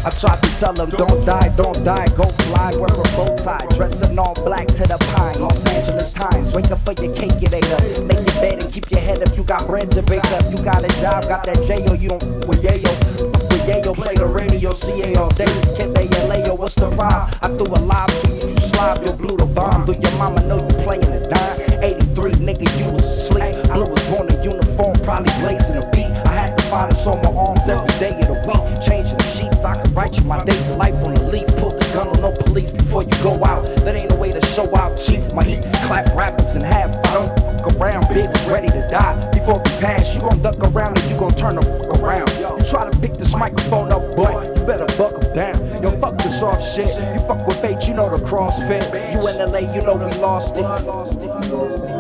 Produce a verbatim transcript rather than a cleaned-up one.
I tried to tell them, don't die, don't die, go fly, wear a bow tie, dressing all black to the pine. Los Angeles Times, wake up for your cake, it ain't up. Make your bed and keep your head up, you got bread to bake up. You got a job, got that J O, you don't with yayo. With yayo, play the radio, C A all day. Can't they L A O, what's the problem? I threw a lob to you, you slob, you blew the bomb. Do your mama know you playing a dime? eighty-three, nigga, you was asleep. Blue was born in uniform, probably blazing a beat. I had to find us on my arms every day of the week. Changing the sheets, I could write you my days of life on the leaf. Pull the gun on no police before you go out. That ain't a way to show out, chief. My heat clap rappers in half. I don't fuck around, bitch, ready to die. Before we pass, you gon' duck around and you gon' turn the fuck around. You try to pick this microphone up, boy, you better buckle down. Yo, fuck this soft shit. You fuck with fate, you know the CrossFit. You in L A, you know we lost it.